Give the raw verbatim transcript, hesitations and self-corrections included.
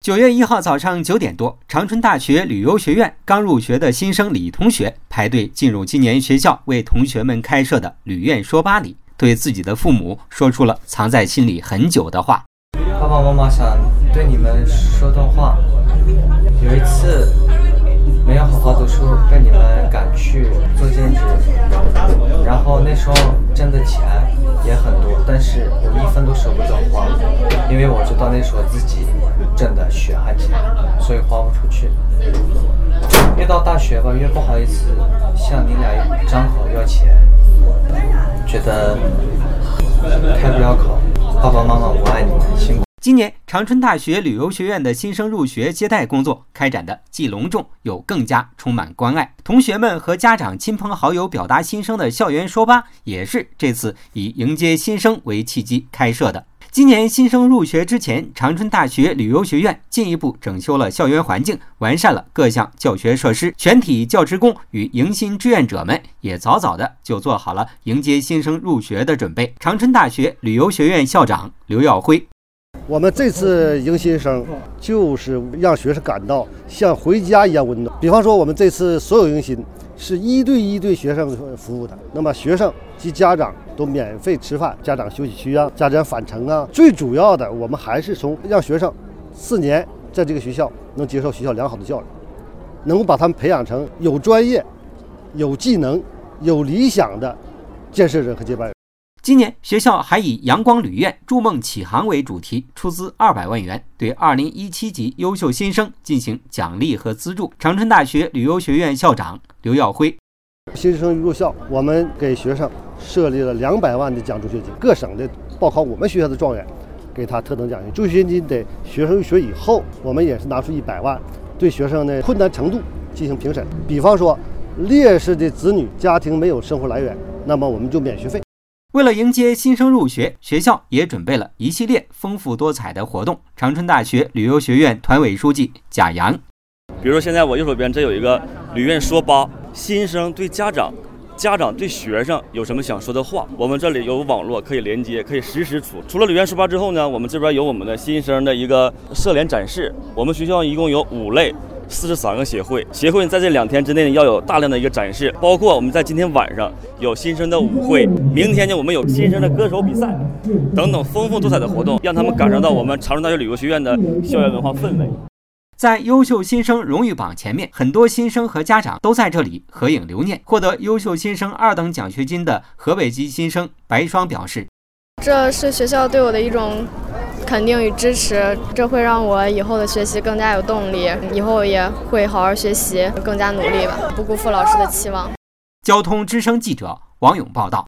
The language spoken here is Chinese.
九月一号早上九点多，长春大学旅游学院刚入学的新生李同学排队进入今年学校为同学们开设的旅院说吧里，对自己的父母说出了藏在心里很久的话。 爸爸妈妈想对你们说段话。有一次没有好好读书，被你们赶去做兼职，然后那时候挣的钱也很多，但是我一分都舍不得花，因为我知道那时候自己挣的血汗钱，所以花不出去。越到大学吧，越不好意思向你俩张口要钱，觉得开不了口。爸爸妈妈，我爱你们，辛苦。 今年长春大学旅游学院的新生入学接待工作开展的既隆重又更加充满关爱，同学们和家长亲朋好友表达心声的校园说吧也是这次以迎接新生为契机开设的。今年新生入学之前，长春大学旅游学院进一步整修了校园环境，完善了各项教学设施，全体教职工与迎新志愿者们也早早的就做好了迎接新生入学的准备。长春大学旅游学院校长刘耀辉， 我们这次迎新生就是让学生感到像回家一样温暖。比方说，我们这次所有迎新是一对一对学生服务的，那么学生及家长都免费吃饭，家长休息区啊，家长返程啊。最主要的，我们还是从让学生四年在这个学校能接受学校良好的教育，能够把他们培养成有专业、有技能、有理想的建设人和接班人。 今年学校还以阳光旅院筑梦启航为主题，出资二百万元对二零一七级优秀新生进行奖励和资助。长春大学旅游学院校长刘耀辉， 新生入校，我们给学生设立了两百万的奖助学金，各省的报考我们学校的状元给他特等奖金。助学金得学生入学以后，我们也是拿出一百万，对学生的困难程度进行评审。比方说烈士的子女家庭没有生活来源，那么我们就免学费。 为了迎接新生入学，学校也准备了一系列丰富多彩的活动。长春大学旅游学院团委书记贾阳， 比如说现在我右手边这有一个旅院说吧，新生对家长，家长对学生有什么想说的话，我们这里有网络可以连接，可以实时出。除了旅院说吧之后呢，我们这边有我们的新生的一个社联展示。我们学校一共有五类四十三个协会，协会在这两天之内要有大量的一个展示，包括我们在今天晚上有新生的舞会，明天呢我们有新生的歌手比赛等等丰富多彩的活动，让他们感受到我们长春大学旅游学院的校园文化氛围。 在优秀新生荣誉榜前面，很多新生和家长都在这里合影留念。获得优秀新生二等奖学金的河北籍新生白霜表示， 这是学校对我的一种肯定与支持，这会让我以后的学习更加有动力，以后也会好好学习，更加努力吧，不辜负老师的期望。 交通之声记者王勇报道。